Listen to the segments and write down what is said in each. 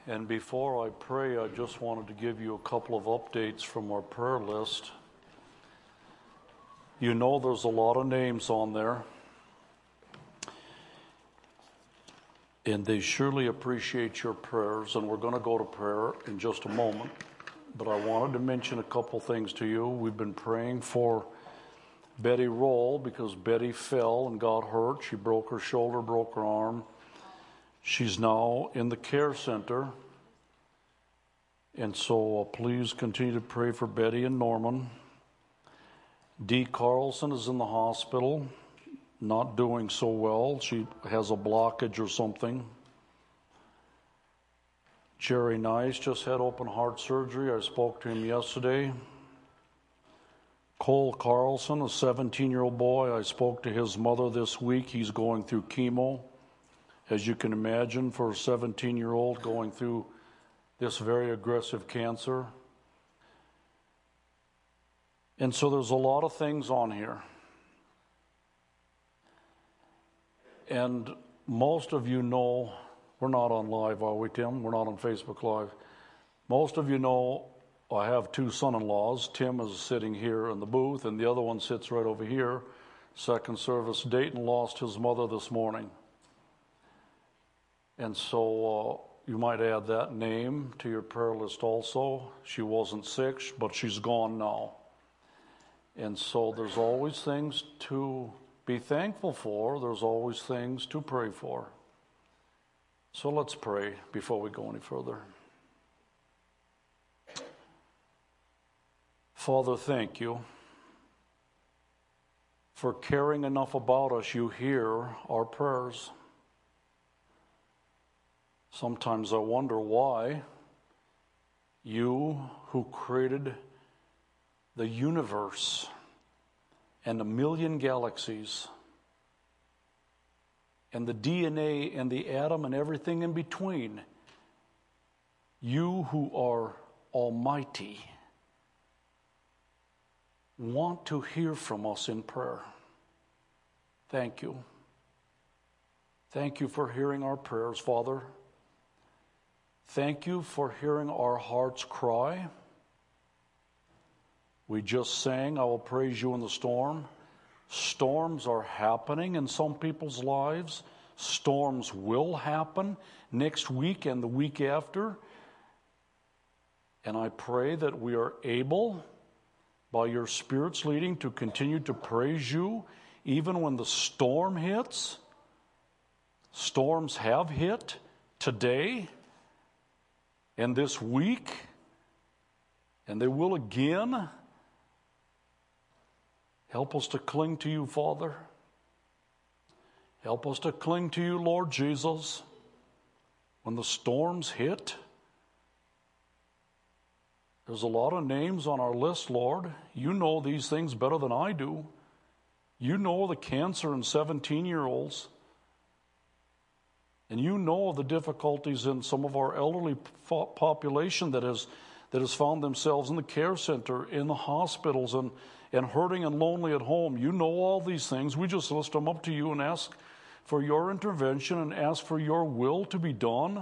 And before I pray, I just wanted to give you a couple of updates from our prayer list. You know there's a lot of names on there, and they surely appreciate your prayers, and we're going to go to prayer in just a moment. But I wanted to mention a couple things to you. We've been praying for Betty Roll because Betty fell and got hurt. She broke her shoulder, broke her arm. She's now in the care center. And so please continue to pray for Betty and Norman. Dee Carlson is in the hospital, not doing so well. She has a blockage or something. Jerry Nice just had open heart surgery. I spoke to him yesterday. Cole Carlson, a 17-year-old boy, I spoke to his mother this week. He's going through chemo. As you can imagine, for a 17-year-old going through this very aggressive cancer. And so there's a lot of things on here. And most of you know, we're not on live, are we, Tim? We're not on Facebook Live. Most of you know I have two son-in-laws. Tim is sitting here in the booth, and the other one sits right over here. Second service. Dayton lost his mother this morning. And so you might add that name to your prayer list also. She wasn't sick, but she's gone now. And so there's always things to be thankful for. There's always things to pray for. So let's pray before we go any further. Father, thank you for caring enough about us. You hear our prayers. Sometimes I wonder why you, who created the universe and a million galaxies and the DNA and the atom and everything in between, you who are almighty, want to hear from us in prayer. Thank you. Thank you for hearing our prayers, Father. Thank you for hearing our hearts cry. We just sang, I will praise you in the storm. Storms are happening in some people's lives. Storms will happen next week and the week after. And I pray that we are able, by your Spirit's leading, to continue to praise you even when the storm hits. Storms have hit today and this week, and they will again. Help us to cling to you, Father. Help us to cling to you, Lord Jesus, when the storms hit. There's a lot of names on our list, Lord. You know these things better than I do. You know the cancer in 17-year-olds. And you know the difficulties in some of our elderly population that has found themselves in the care center, in the hospitals, and hurting and lonely at home. You know all these things. We just lift them up to you and ask for your intervention and ask for your will to be done.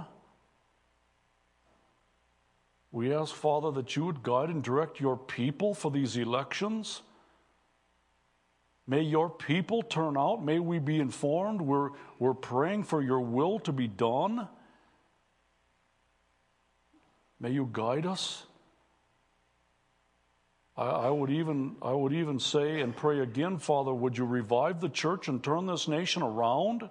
We ask, Father, that you would guide and direct your people for these elections. May your people turn out. May we be informed. We're praying for your will to be done. May you guide us. I would even say and pray again, Father, would you revive the church and turn this nation around?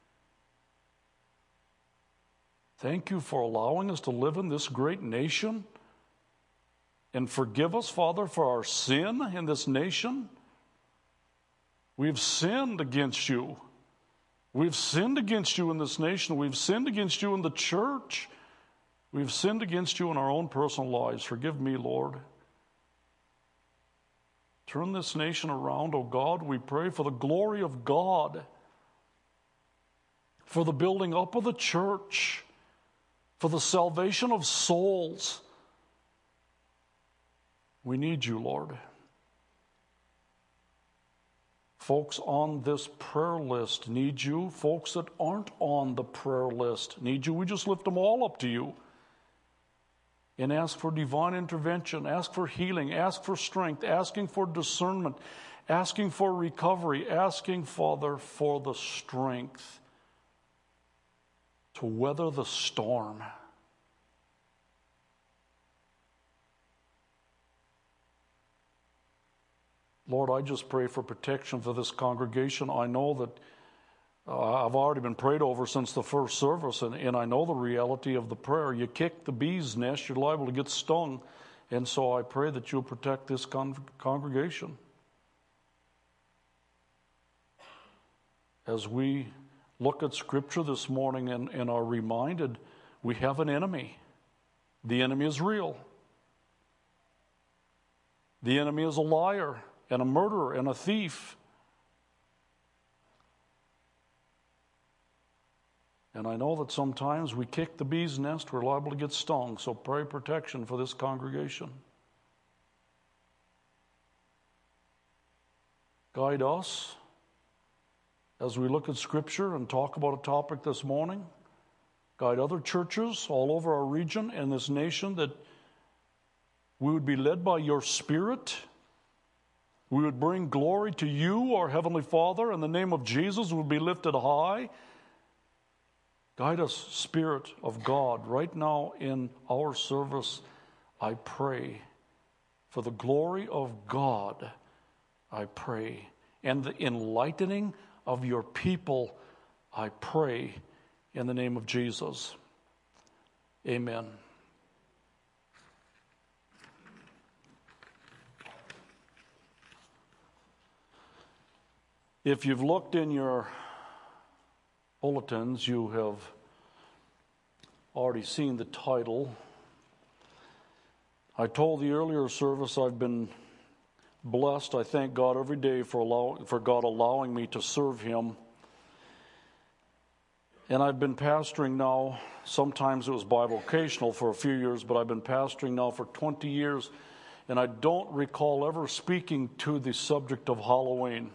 Thank you for allowing us to live in this great nation. And forgive us, Father, for our sin in this nation. We've sinned against you. We've sinned against you in this nation. We've sinned against you in the church. We've sinned against you in our own personal lives. Forgive me, Lord. Turn this nation around, O God. We pray for the glory of God, for the building up of the church, for the salvation of souls. We need you, Lord. Folks on this prayer list need you. Folks that aren't on the prayer list need you. We just lift them all up to you. and ask for divine intervention, ask for healing, ask for strength, asking for discernment, asking for recovery, asking, Father, for the strength to weather the storm. Lord, I just pray for protection for this congregation. I know that I've already been prayed over since the first service, and I know the reality of the prayer. You kick the bee's nest, you're liable to get stung. And so I pray that you'll protect this congregation. As we look at Scripture this morning and are reminded, we have an enemy. The enemy is real. The enemy is a liar and a murderer and a thief. And I know that sometimes we kick the bee's nest, we're liable to get stung. So pray protection for this congregation. Guide us as we look at Scripture and talk about a topic this morning. Guide other churches all over our region and this nation, that we would be led by your Spirit. We would bring glory to you, our Heavenly Father, and the name of Jesus would be lifted high. Guide us, Spirit of God, right now in our service, I pray. For the glory of God, I pray. And the enlightening of your people, I pray in the name of Jesus. Amen. If you've looked in your bulletins, you have already seen the title. I told the earlier service I've been blessed. I thank God every day for God allowing me to serve Him. And I've been pastoring now, sometimes it was bivocational for a few years, but I've been pastoring now for 20 years, and I don't recall ever speaking to the subject of Halloween.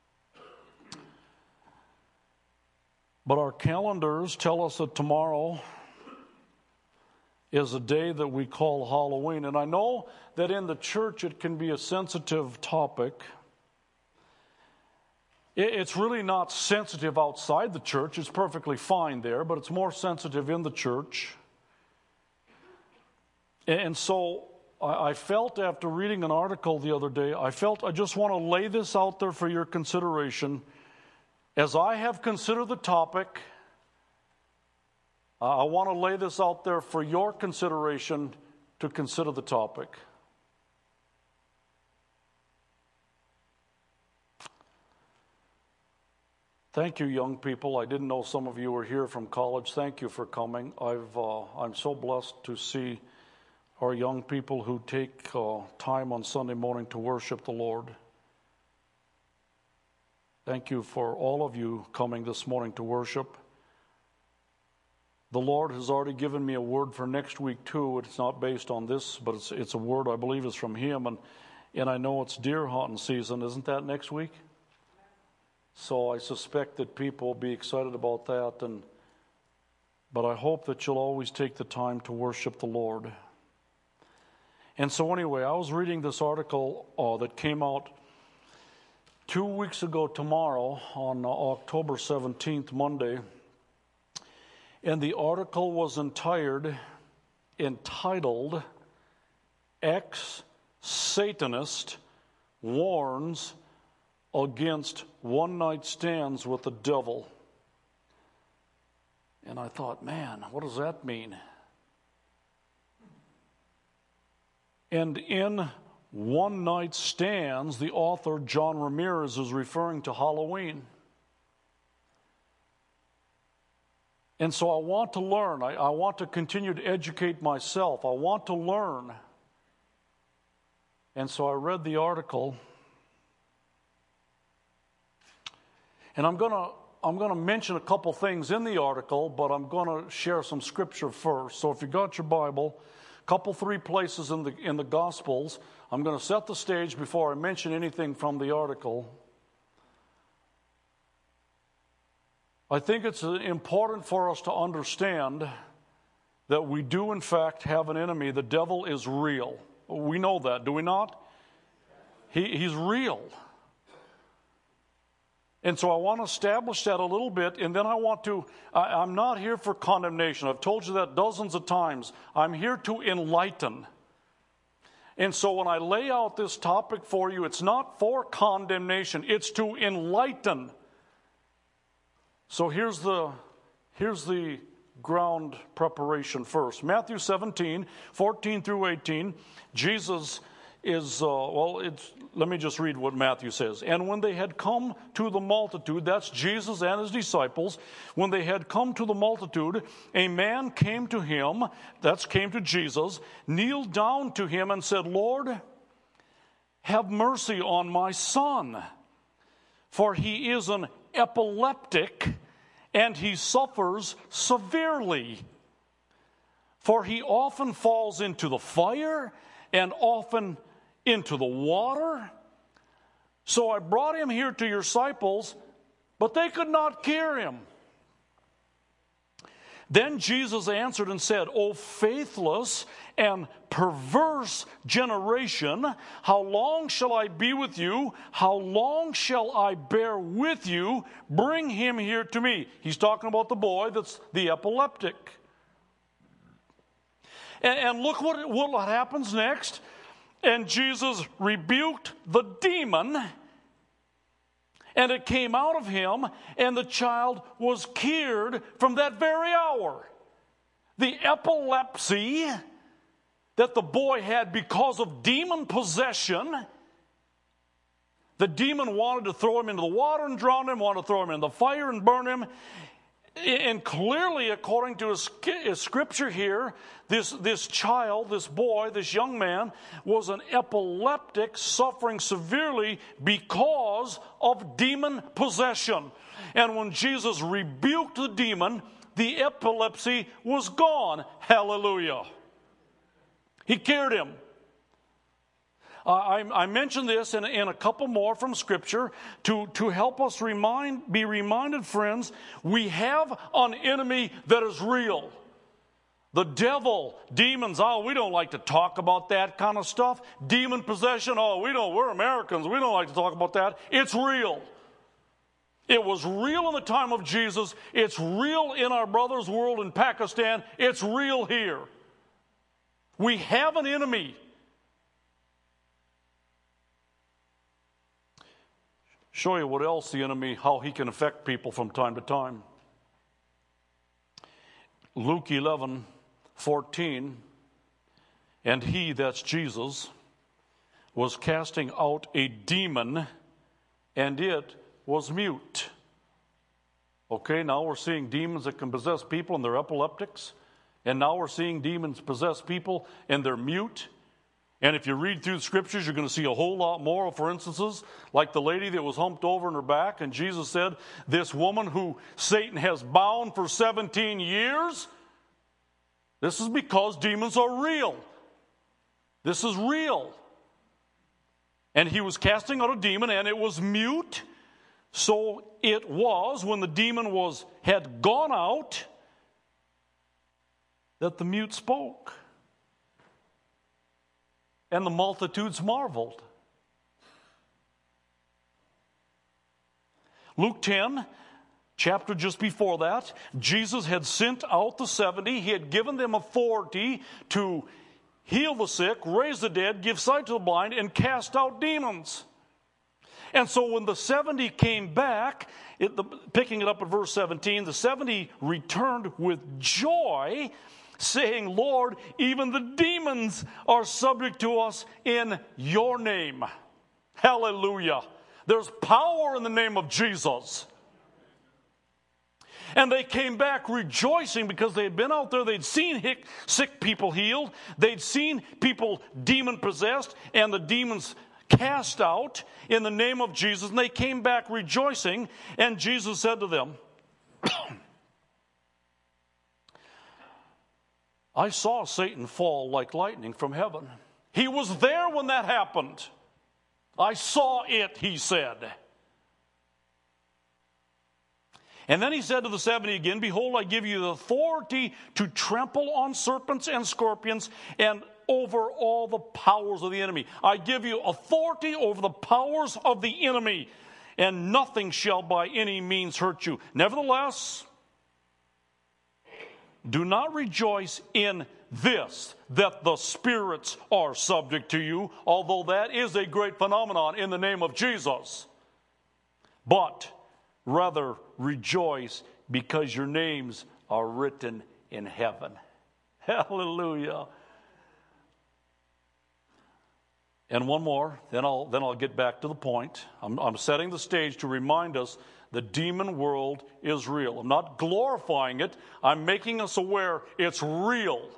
But our calendars tell us that tomorrow is a day that we call Halloween. And I know that in the church it can be a sensitive topic. It's really not sensitive outside the church. It's perfectly fine there, but it's more sensitive in the church. And so I felt, after reading an article the other day, I just want to lay this out there for your consideration. As I have considered the topic, I want to lay this out there for your consideration to consider the topic. Thank you, young people. I didn't know some of you were here from college. Thank you for coming. I'm so blessed to see our young people who take time on Sunday morning to worship the Lord. Thank you for all of you coming this morning to worship. The Lord has already given me a word for next week too. It's not based on this, but it's a word I believe is from Him. And I know it's deer hunting season. Isn't that next week? So I suspect that people will be excited about that. But I hope that you'll always take the time to worship the Lord. And so anyway, I was reading this article that came out 2 weeks ago tomorrow, on October 17th, Monday, and the article was entitled, Ex-Satanist Warns Against One-Night Stands with the Devil. And I thought, man, what does that mean? And in One-Night Stands, the author, John Ramirez, is referring to Halloween. And so I want to learn. I want to continue to educate myself. I want to learn. And so I read the article. And I'm going to mention a couple things in the article, but I'm going to share some scripture first. So if you got your Bible, three places in the Gospels. I'm going to set the stage before I mention anything from the article. I think it's important for us to understand that we do in fact have an enemy. The devil is real. We know that, do we not? He's real. And so I want to establish that a little bit, and then I'm not here for condemnation. I've told you that dozens of times. I'm here to enlighten. And so when I lay out this topic for you, it's not for condemnation, it's to enlighten. So here's the ground preparation first. Matthew 17, 14 through 18, Jesus is, let me just read what Matthew says. And when they had come to the multitude, that's Jesus and his disciples, when they had come to the multitude, a man came to him, came to Jesus, kneeled down to him and said, Lord, have mercy on my son, for he is an epileptic and he suffers severely. For he often falls into the fire and often into the water. So I brought him here to your disciples, but they could not cure him. Then Jesus answered and said, O faithless and perverse generation, how long shall I be with you? How long shall I bear with you? Bring him here to me. He's talking about the boy that's the epileptic. And look what happens next. And Jesus rebuked the demon, and it came out of him, and the child was cured from that very hour. The epilepsy that the boy had because of demon possession, the demon wanted to throw him into the water and drown him, wanted to throw him in the fire and burn him. And clearly, according to his scripture here, this child, this boy, this young man, was an epileptic suffering severely because of demon possession. And when Jesus rebuked the demon, the epilepsy was gone. Hallelujah. He cured him. I mentioned this in a couple more from Scripture to help us be reminded, friends, we have an enemy that is real. The devil, demons, we don't like to talk about that kind of stuff. Demon possession, we're Americans, we don't like to talk about that. It's real. It was real in the time of Jesus. It's real in our brother's world in Pakistan. It's real here. We have an enemy. Show you what else the enemy, how he can affect people from time to time. Luke 11:14, and he, that's Jesus, was casting out a demon, and it was mute. Okay, now we're seeing demons that can possess people and they're epileptics, and now we're seeing demons possess people and they're mute. And if you read through the scriptures, you're going to see a whole lot more, for instances, like the lady that was humped over in her back, and Jesus said, this woman who Satan has bound for 17 years, this is because demons are real. This is real. And he was casting out a demon, and it was mute. So it was, when the demon had gone out, that the mute spoke. And the multitudes marveled. Luke 10, chapter just before that, Jesus had sent out the 70. He had given them authority to heal the sick, raise the dead, give sight to the blind, and cast out demons. And so when the 70 came back, picking it up at verse 17, the 70 returned with joy, saying, Lord, even the demons are subject to us in your name. Hallelujah. There's power in the name of Jesus. And they came back rejoicing because they had been out there. They'd seen sick people healed. They'd seen people demon-possessed and the demons cast out in the name of Jesus. And they came back rejoicing. And Jesus said to them, I saw Satan fall like lightning from heaven. He was there when that happened. I saw it, he said. And then he said to the 70 again, behold, I give you the authority to trample on serpents and scorpions and over all the powers of the enemy. I give you authority over the powers of the enemy, and nothing shall by any means hurt you. Nevertheless, do not rejoice in this, that the spirits are subject to you, although that is a great phenomenon in the name of Jesus. But rather rejoice because your names are written in heaven. Hallelujah. And one more, then I'll get back to the point. I'm setting the stage to remind us the demon world is real. I'm not glorifying it. I'm making us aware it's real.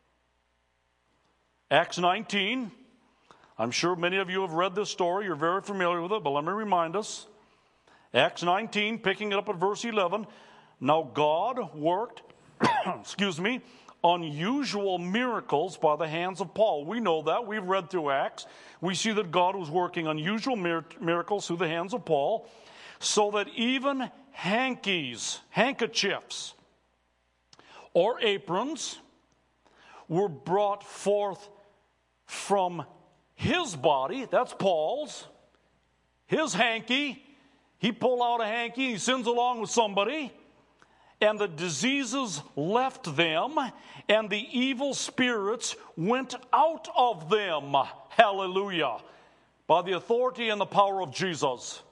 Acts 19. I'm sure many of you have read this story. You're very familiar with it, but let me remind us. Acts 19, picking it up at verse 11. Now God worked, unusual miracles by the hands of Paul. We know that. We've read through Acts. We see that God was working unusual miracles through the hands of Paul, so that even handkerchiefs, or aprons were brought forth from his body. That's Paul's. His hanky. He pulled out a hanky. He sends along with somebody. And the diseases left them, and the evil spirits went out of them. Hallelujah. By the authority and the power of Jesus.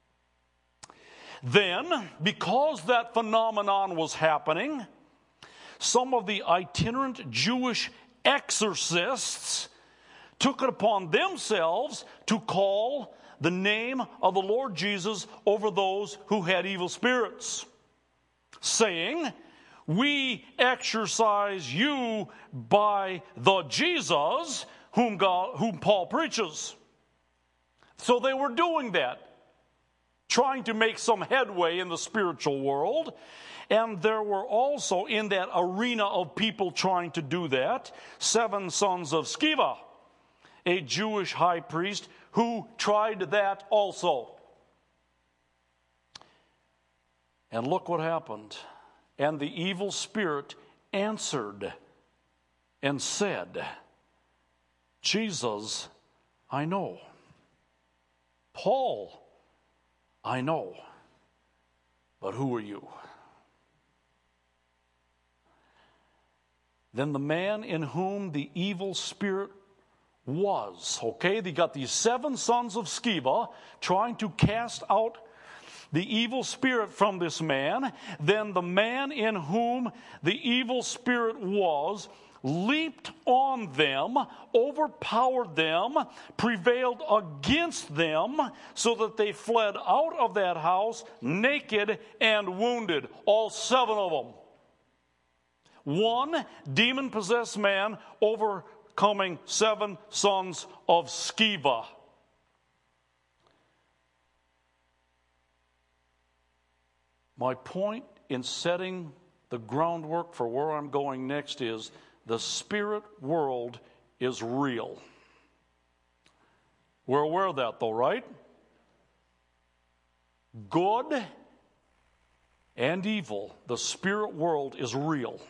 Then, because that phenomenon was happening, some of the itinerant Jewish exorcists took it upon themselves to call the name of the Lord Jesus over those who had evil spirits, saying, we exorcise you by the Jesus whom Paul preaches. So they were doing that, trying to make some headway in the spiritual world. And there were also, in that arena of people trying to do that, 7 sons of Sceva, a Jewish high priest who tried that also. And look what happened. And the evil spirit answered and said, Jesus, I know. Paul, I know. But who are you? Then the man in whom the evil spirit was, okay, they got these 7 sons of Sceva trying to cast out the evil spirit from this man. Then the man in whom the evil spirit was leaped on them, overpowered them, prevailed against them, so that they fled out of that house naked and wounded, all 7 of them. One demon-possessed man overcoming 7 sons of Sceva. My point in setting the groundwork for where I'm going next is the spirit world is real. We're aware of that though, right? Good and evil, the spirit world is real.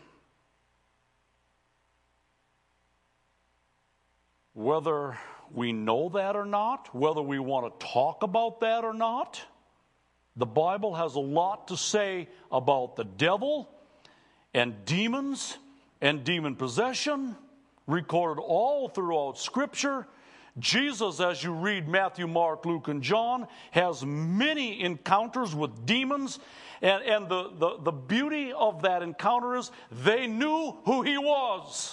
Whether we know that or not, whether we want to talk about that or not, the Bible has a lot to say about the devil and demons and demon possession, recorded all throughout Scripture. Jesus, as you read Matthew, Mark, Luke, and John, has many encounters with demons. And the beauty of that encounter is they knew who he was.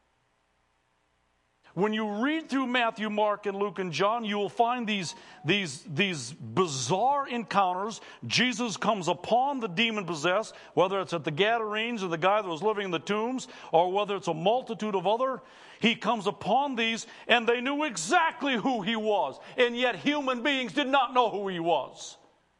When you read through Matthew, Mark, and Luke, and John, you will find these bizarre encounters. Jesus comes upon the demon-possessed, whether it's at the Gadarenes or the guy that was living in the tombs, or whether it's a multitude of other. He comes upon these, and they knew exactly who he was. And yet human beings did not know who he was.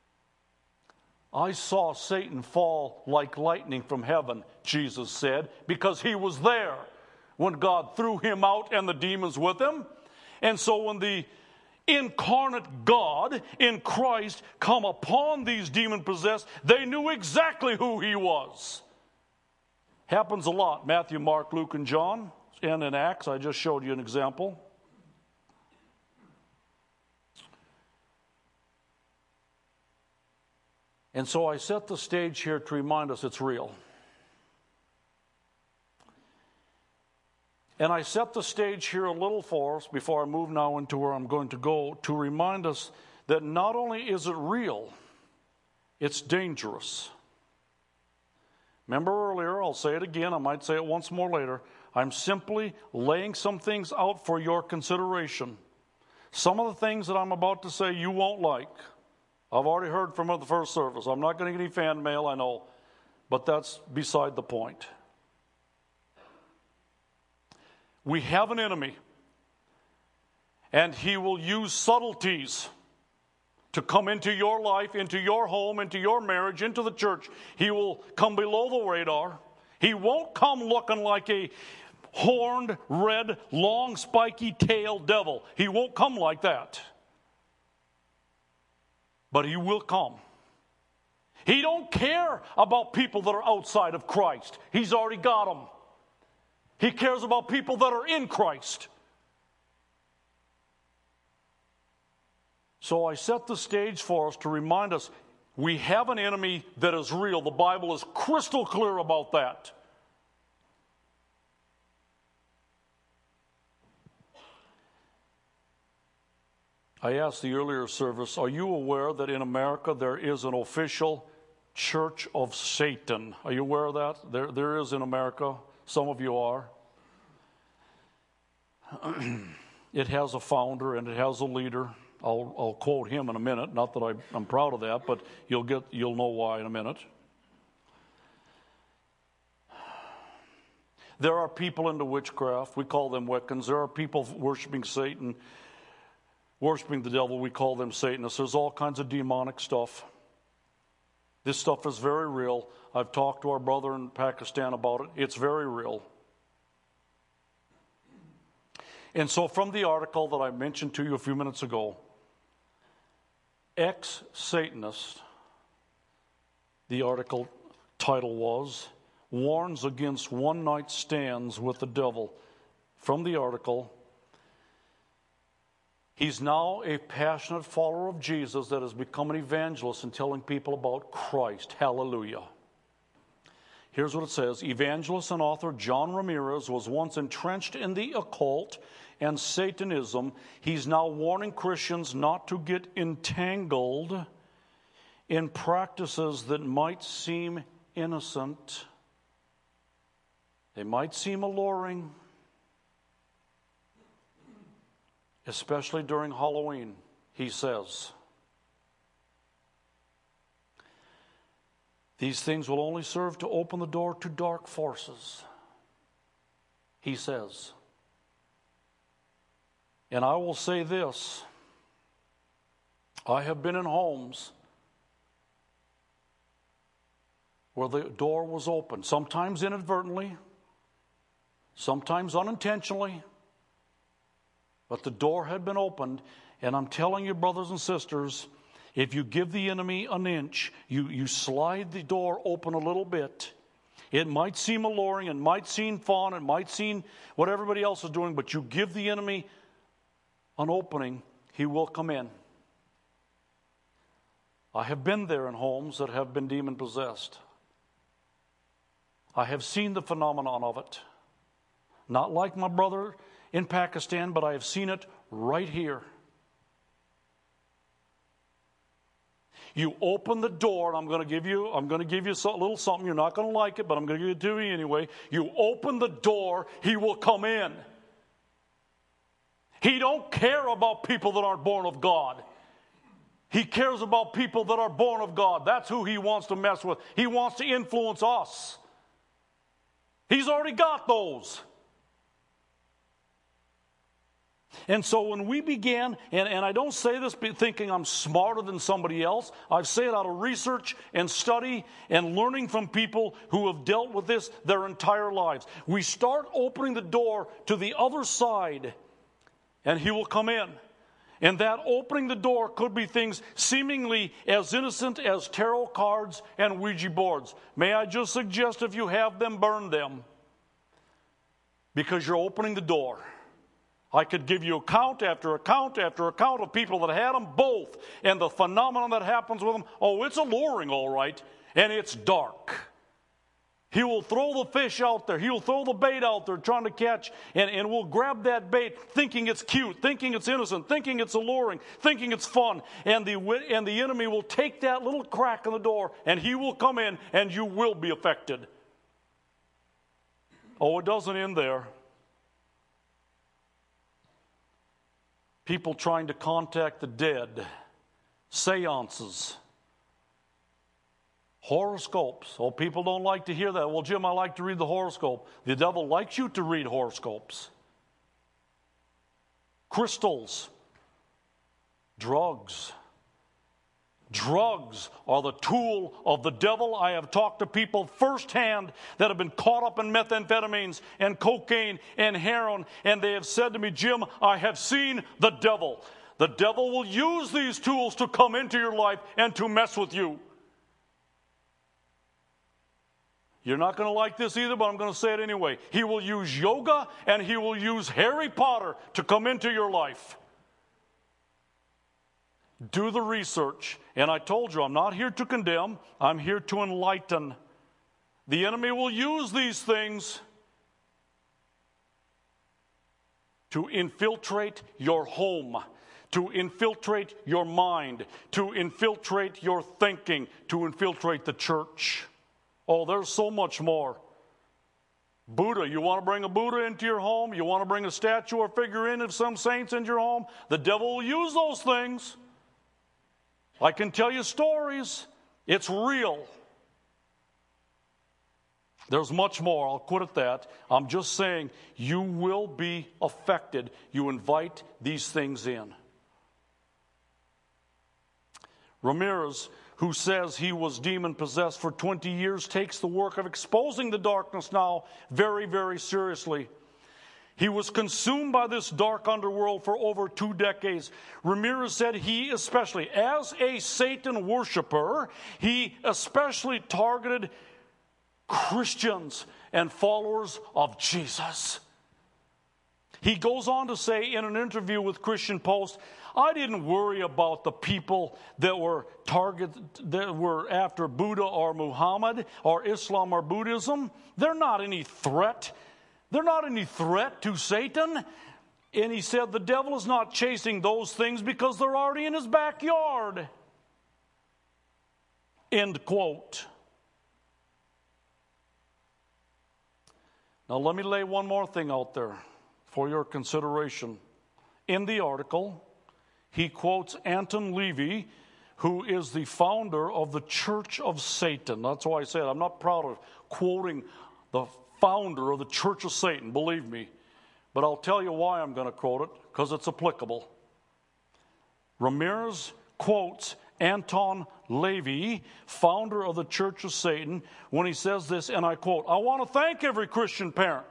I saw Satan fall like lightning from heaven, Jesus said, because he was there when God threw him out and the demons with him. And so when the incarnate God in Christ come upon these demon-possessed, they knew exactly who he was. Happens a lot. Matthew, Mark, Luke, and John. And in Acts, I just showed you an example. And so I set the stage here to remind us it's real. And I set the stage here a little for us before I move now into where I'm going to go, to remind us that not only is it real, it's dangerous. Remember earlier, I'll say it again, I might say it once more later, I'm simply laying some things out for your consideration. Some of the things that I'm about to say you won't like. I've already heard from the first service. I'm not going to get any fan mail, I know, but that's beside the point. We have an enemy, and he will use subtleties to come into your life, into your home, into your marriage, into the church. He will come below the radar. He won't come looking like a horned, red, long, spiky tail devil. He won't come like that. But he will come. He don't care about people that are outside of Christ. He's already got them. He cares about people that are in Christ. So I set the stage for us to remind us we have an enemy that is real. The Bible is crystal clear about that. I asked the earlier service, are you aware that in America there is an official Church of Satan? Are you aware of that? There is in America. Some of you are. It has a founder and it has a leader. I'll quote him in a minute. Not that I'm proud of that, but you'll know why in a minute. There are people into witchcraft. We call them Wiccans. There are people worshiping Satan, worshiping the devil. We call them Satanists. There's all kinds of demonic stuff. This stuff is very real. I've talked to our brother in Pakistan about it. It's very real. And so from the article that I mentioned to you a few minutes ago, ex-Satanist, the article title was, warns against one-night stands with the devil. From the article, he's now a passionate follower of Jesus that has become an evangelist and telling people about Christ. Hallelujah. Here's what it says. Evangelist and author John Ramirez was once entrenched in the occult and Satanism. He's now warning Christians not to get entangled in practices that might seem innocent. They might seem alluring, especially during Halloween, he says. These things will only serve to open the door to dark forces, he says. And I will say this, I have been in homes where the door was open, sometimes inadvertently, sometimes unintentionally, but the door had been opened, and I'm telling you, brothers and sisters, if you give the enemy an inch, you slide the door open a little bit, it might seem alluring, it might seem fun, it might seem what everybody else is doing, but you give the enemy an opening, he will come in. I have been there in homes that have been demon-possessed. I have seen the phenomenon of it. Not like my brother in Pakistan, but I have seen it right here. You open the door, and I'm going to give you a little something. You're not going to like it, but I'm going to give it to you anyway. You open the door, he will come in. He don't care about people that aren't born of God. He cares about people that are born of God. That's who he wants to mess with. He wants to influence us. He's already got those. And so when we began, and I don't say this thinking I'm smarter than somebody else. I say it out of research and study and learning from people who have dealt with this their entire lives. We start opening the door to the other side, and he will come in. And that opening the door could be things seemingly as innocent as tarot cards and Ouija boards. May I just suggest, if you have them, burn them, because you're opening the door. I could give you account after account after account of people that had them both, and the phenomenon that happens with them. Oh, it's alluring, all right, and it's dark. He will throw the fish out there. He will throw the bait out there trying to catch, and we'll grab that bait thinking it's cute, thinking it's innocent, thinking it's alluring, thinking it's fun. And the enemy will take that little crack in the door, and he will come in, and you will be affected. Oh, it doesn't end there. People trying to contact the dead, seances, horoscopes. Oh, people don't like to hear that. Well, Jim, I like to read the horoscope. The devil likes you to read horoscopes. Crystals. Drugs. Drugs are the tool of the devil. I have talked to people firsthand that have been caught up in methamphetamines and cocaine and heroin, and they have said to me, Jim, I have seen the devil. The devil will use these tools to come into your life and to mess with you. You're not going to like this either, but I'm going to say it anyway. He will use yoga and he will use Harry Potter to come into your life. Do the research. And I told you, I'm not here to condemn. I'm here to enlighten. The enemy will use these things to infiltrate your home, to infiltrate your mind, to infiltrate your thinking, to infiltrate the church. Oh, there's so much more. Buddha, you want to bring a Buddha into your home? You want to bring a statue or figurine of some saints into your home? The devil will use those things. I can tell you stories. It's real. There's much more. I'll quit at that. I'm just saying you will be affected. You invite these things in. Ramirez, who says he was demon-possessed for 20 years, takes the work of exposing the darkness now very, very seriously. He was consumed by this dark underworld for over 2 decades. Ramirez said he especially, as a Satan worshiper, he especially targeted Christians and followers of Jesus. He goes on to say in an interview with Christian Post, I didn't worry about the people that were after Buddha or Muhammad or Islam or Buddhism. They're not any threat. They're not any threat to Satan. And he said the devil is not chasing those things because they're already in his backyard. End quote. Now let me lay one more thing out there for your consideration. In the article, he quotes Anton LaVey, who is the founder of the Church of Satan. That's why I said I'm not proud of quoting the founder of the Church of Satan, believe me. But I'll tell you why I'm going to quote it, because it's applicable. Ramirez quotes Anton LaVey, founder of the Church of Satan, when he says this, and I quote, I want to thank every Christian parent.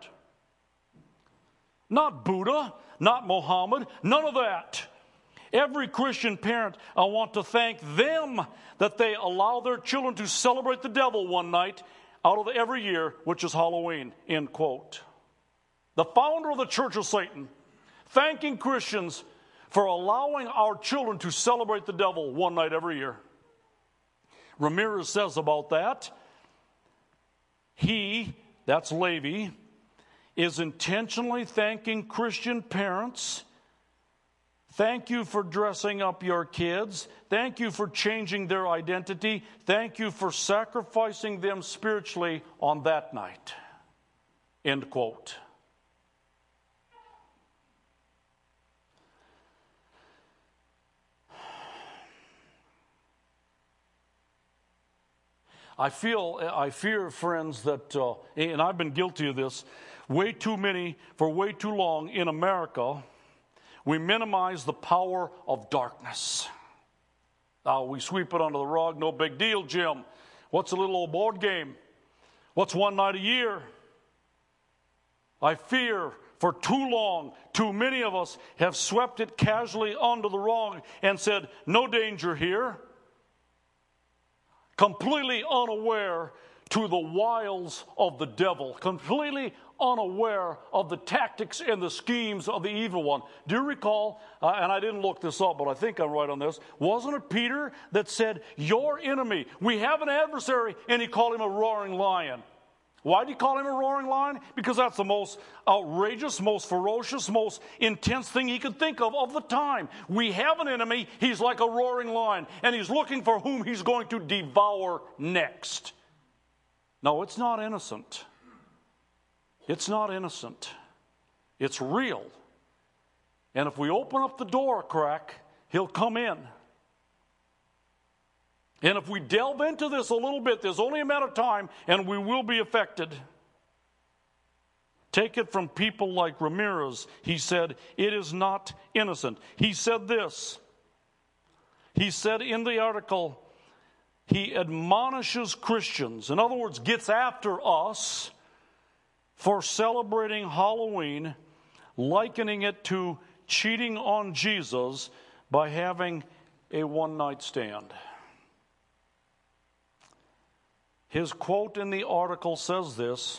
Not Buddha, not Muhammad, none of that. Every Christian parent, I want to thank them that they allow their children to celebrate the devil one night out of every year, which is Halloween, end quote. The founder of the Church of Satan, thanking Christians for allowing our children to celebrate the devil one night every year. Ramirez says about that, he, that's LaVey, is intentionally thanking Christian parents. Thank you for dressing up your kids. Thank you for changing their identity. Thank you for sacrificing them spiritually on that night. End quote. I fear, friends, that, and I've been guilty of this, way too many, for way too long in America, we minimize the power of darkness. We sweep it under the rug, no big deal, Jim. What's a little old board game? What's one night a year? I fear For too long, too many of us have swept it casually onto the rug and said, no danger here. Completely unaware to the wiles of the devil. Completely unaware of the tactics and the schemes of the evil one. Do you recall, and I didn't look this up, but I think I'm right on this, wasn't it Peter that said, your enemy, we have an adversary, and he called him a roaring lion. Why did he call him a roaring lion? Because that's the most outrageous, most ferocious, most intense thing he could think of the time. We have an enemy, he's like a roaring lion, and he's looking for whom he's going to devour next. No, it's not innocent. It's not innocent. It's real. And if we open up the door a crack, he'll come in. And if we delve into this a little bit, there's only a matter of time, and we will be affected. Take it from people like Ramirez. He said, it is not innocent. He said this. He said in the article, he admonishes Christians, in other words, gets after us for celebrating Halloween, likening it to cheating on Jesus by having a one-night stand. His quote in the article says this,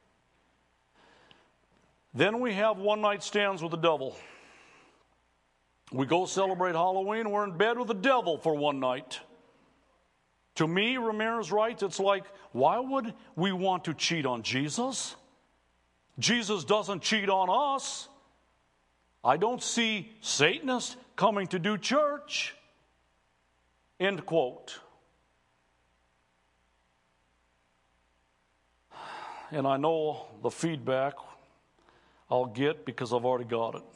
then we have one-night stands with the devil. We go celebrate Halloween, we're in bed with the devil for one night. To me, Ramirez writes, it's like, why would we want to cheat on Jesus? Jesus doesn't cheat on us. I don't see Satanists coming to do church. End quote. And I know the feedback I'll get because I've already got it.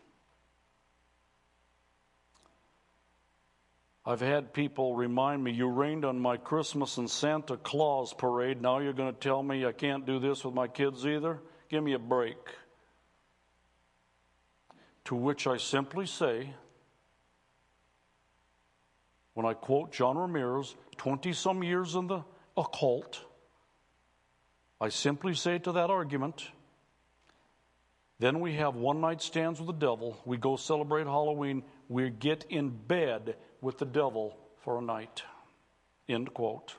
I've had people remind me, you rained on my Christmas and Santa Claus parade. Now you're going to tell me I can't do this with my kids either? Give me a break. To which I simply say, when I quote John Ramirez, 20-some years in the occult, I simply say to that argument, then we have one-night stands with the devil. We go celebrate Halloween. We get in bed with the devil for a night. End quote.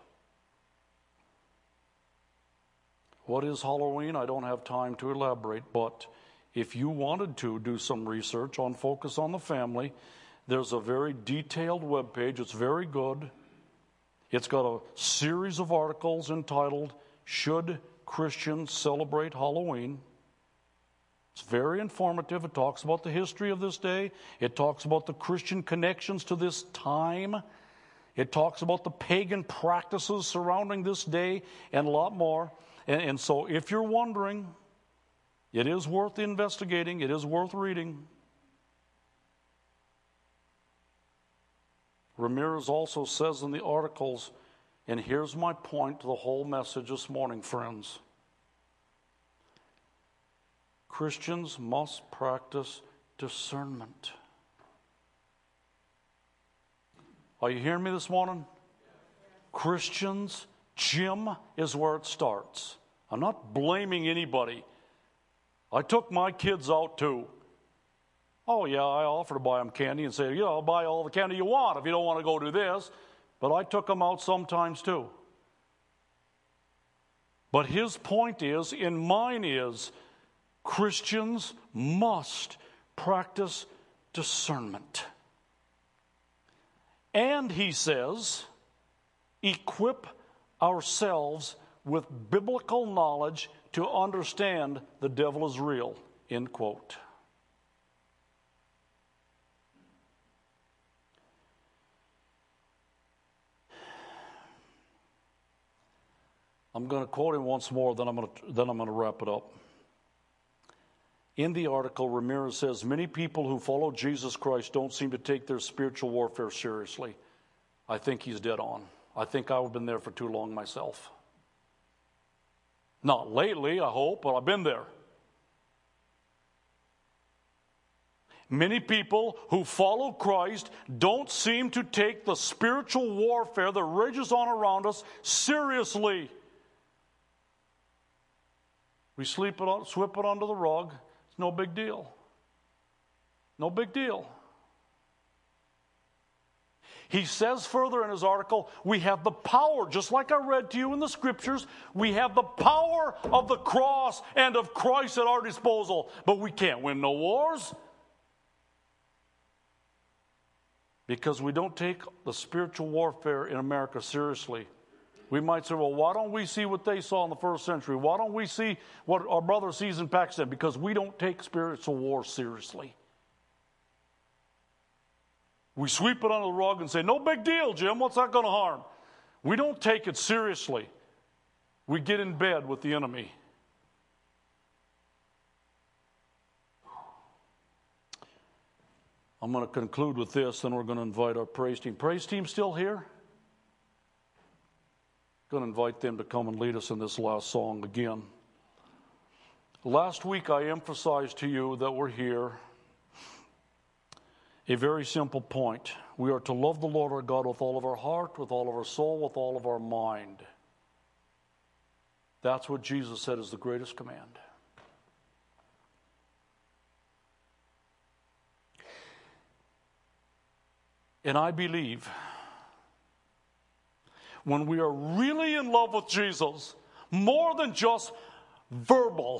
What is Halloween? I don't have time to elaborate, but if you wanted to do some research on Focus on the Family, there's a very detailed webpage. It's very good. It's got a series of articles entitled, Should Christians Celebrate Halloween? It's very informative. It talks about the history of this day. It talks about the Christian connections to this time. It talks about the pagan practices surrounding this day and a lot more. And so if you're wondering, it is worth investigating. It is worth reading. Ramirez also says in the articles, and here's my point to the whole message this morning, friends. Christians must practice discernment. Are you hearing me this morning? Christians, Jim is where it starts. I'm not blaming anybody. I took my kids out too. Oh yeah, I offer to buy them candy and say, I'll buy all the candy you want if you don't want to go do this. But I took them out sometimes too. But his point is, and mine is, Christians must practice discernment. And he says, equip ourselves with biblical knowledge to understand the devil is real. End quote. I'm going to quote him once more, then I'm going to wrap it up. In the article, Ramirez says, many people who follow Jesus Christ don't seem to take their spiritual warfare seriously. I think he's dead on. I think I've been there for too long myself. Not lately, I hope, but I've been there. Many people who follow Christ don't seem to take the spiritual warfare that rages on around us seriously. We sweep it under the rug. It's no big deal. No big deal. He says further in his article, we have the power, just like I read to you in the scriptures, we have the power of the cross and of Christ at our disposal, but we can't win no wars because we don't take the spiritual warfare in America seriously. We might say, well, why don't we see what they saw in the first century? Why don't we see what our brother sees in Pakistan? Because we don't take spiritual war seriously. We sweep it under the rug and say, no big deal, Jim. What's that going to harm? We don't take it seriously. We get in bed with the enemy. I'm going to conclude with this, then we're going to invite our praise team. Praise team still here? Going to invite them to come and lead us in this last song again. Last week I emphasized to you that we're here. A very simple point. We are to love the Lord our God with all of our heart, with all of our soul, with all of our mind. That's what Jesus said is the greatest command. And I believe when we are really in love with Jesus, more than just verbal,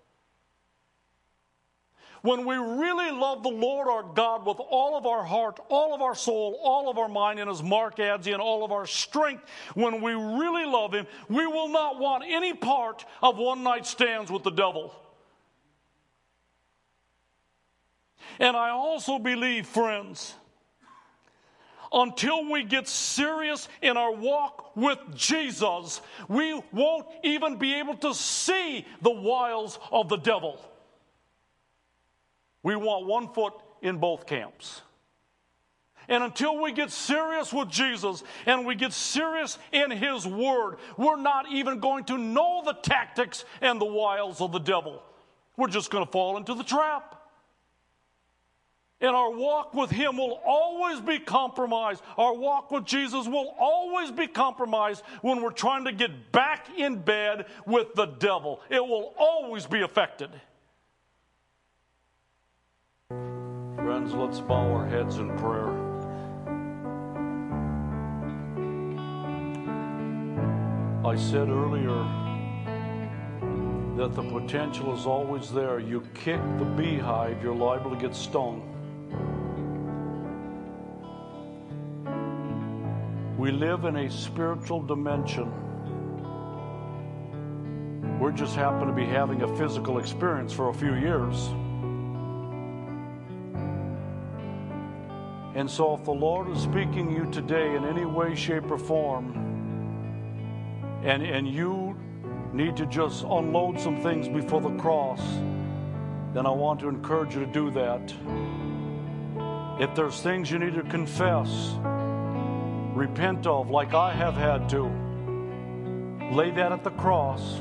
when we really love the Lord our God with all of our heart, all of our soul, all of our mind, and as Mark adds in, all of our strength, when we really love Him, we will not want any part of one-night stands with the devil. And I also believe, friends, until we get serious in our walk with Jesus, we won't even be able to see the wiles of the devil. We want one foot in both camps. And until we get serious with Jesus and we get serious in His Word, we're not even going to know the tactics and the wiles of the devil. We're just going to fall into the trap. And our walk with Him will always be compromised. Our walk with Jesus will always be compromised when we're trying to get back in bed with the devil. It will always be affected. Friends, let's bow our heads in prayer. I said earlier that the potential is always there. You kick the beehive, you're liable to get stung. We live in a spiritual dimension. We just happen to be having a physical experience for a few years. And so if the Lord is speaking to you today in any way, shape, or form, and you need to just unload some things before the cross, then I want to encourage you to do that. If there's things you need to confess, repent of, like I have had to, lay that at the cross.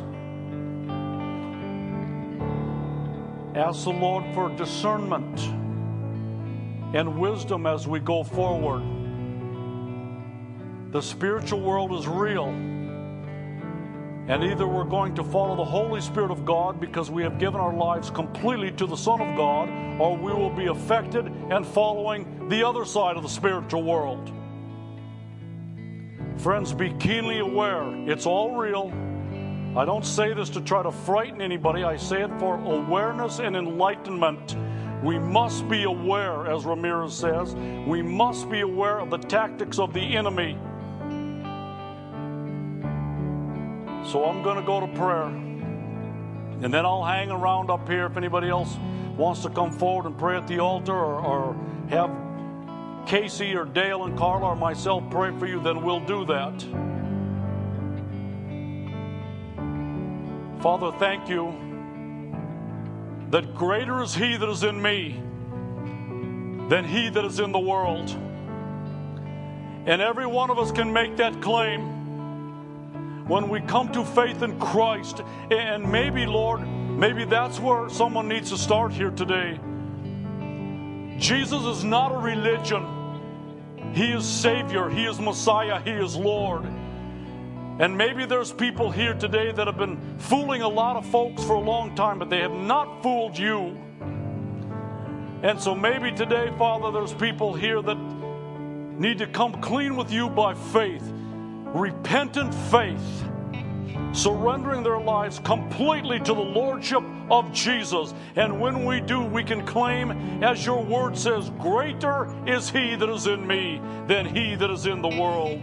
Ask the Lord for discernment and wisdom as we go forward. The spiritual world is real. And either we're going to follow the Holy Spirit of God because we have given our lives completely to the Son of God, or we will be affected and following the other side of the spiritual world. Friends, be keenly aware. It's all real. I don't say this to try to frighten anybody. I say it for awareness and enlightenment. We must be aware, as Ramirez says. We must be aware of the tactics of the enemy. So I'm going to go to prayer. And then I'll hang around up here if anybody else wants to come forward and pray at the altar, or have Casey or Dale and Carla or myself pray for you, then we'll do that. Father, thank you that greater is He that is in me than he that is in the world. And every one of us can make that claim when we come to faith in Christ. And maybe, Lord, maybe that's where someone needs to start here today. Jesus is not a religion. He is Savior. He is Messiah. He is Lord. And maybe there's people here today that have been fooling a lot of folks for a long time, but they have not fooled you. And so maybe today, Father, there's people here that need to come clean with you by faith, repentant faith, surrendering their lives completely to the Lordship of Jesus. And when we do, we can claim, as your word says, greater is he that is in me than he that is in the world.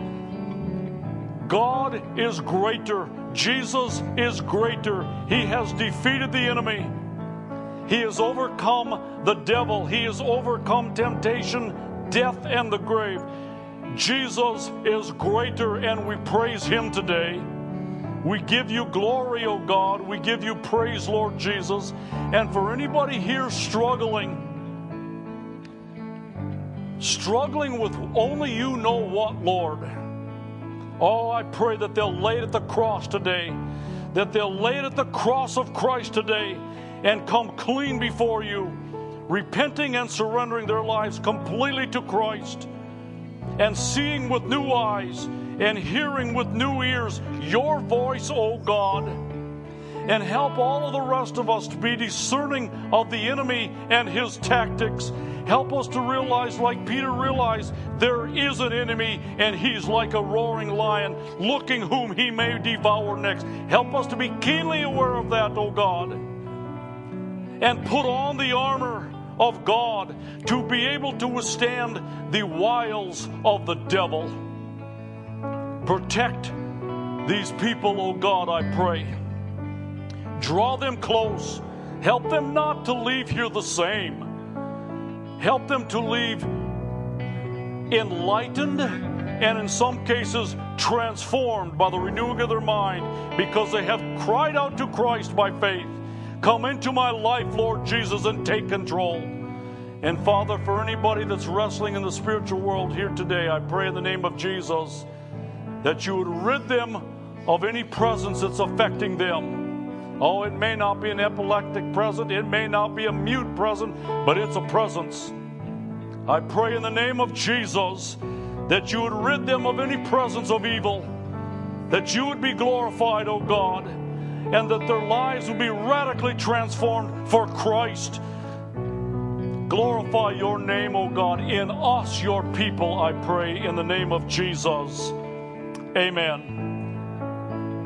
God is greater. Jesus is greater. He has defeated the enemy. He has overcome the devil. He has overcome temptation, death, and the grave. Jesus is greater, and we praise him today. We give you glory, O God. We give you praise, Lord Jesus. And for anybody here struggling with only you know what, Lord, oh, I pray that they'll lay it at the cross today, that they'll lay it at the cross of Christ today and come clean before you, repenting and surrendering their lives completely to Christ, and seeing with new eyes and hearing with new ears your voice, O God. And help all of the rest of us to be discerning of the enemy and his tactics. Help us to realize, like Peter realized, there is an enemy, and he's like a roaring lion, looking whom he may devour next. Help us to be keenly aware of that, O God, and put on the armor of God to be able to withstand the wiles of the devil. Protect these people, O God, I pray. Draw them close. Help them not to leave here the same. Help them to leave enlightened and in some cases transformed by the renewing of their mind, because they have cried out to Christ by faith. Come into my life, Lord Jesus, and take control. And Father, for anybody that's wrestling in the spiritual world here today, I pray in the name of Jesus that you would rid them of any presence that's affecting them. Oh, it may not be an epileptic presence, it may not be a mute presence, but it's a presence. I pray in the name of Jesus that you would rid them of any presence of evil, that you would be glorified, O God, and that their lives would be radically transformed for Christ. Glorify your name, O God, in us, your people, I pray, in the name of Jesus. Amen.